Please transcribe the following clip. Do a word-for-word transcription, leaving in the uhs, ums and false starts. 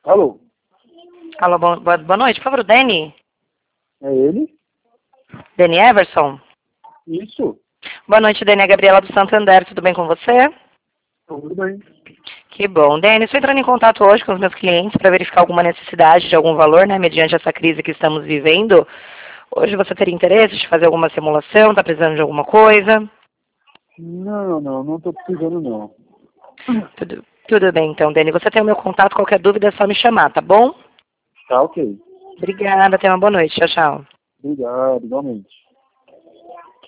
Alô? Alô, boa, boa boa noite. Por favor, o Dani? É ele? Dani Everson? Isso. Boa noite, Dani. É a Gabriela do Santander. Tudo bem com você? Tudo bem. Que bom. Dani, estou entrando em contato hoje com os meus clientes para verificar alguma necessidade de algum valor, né, mediante essa crise que estamos vivendo. Hoje você teria interesse de fazer alguma simulação? Está precisando de alguma coisa? Não, não, não tô precisando não. Tudo, tudo bem, então, Dani. Você tem o meu contato. Qualquer dúvida é só me chamar, tá bom? Tá ok. Obrigada. Tenha uma boa noite. Tchau, tchau. Obrigado, igualmente.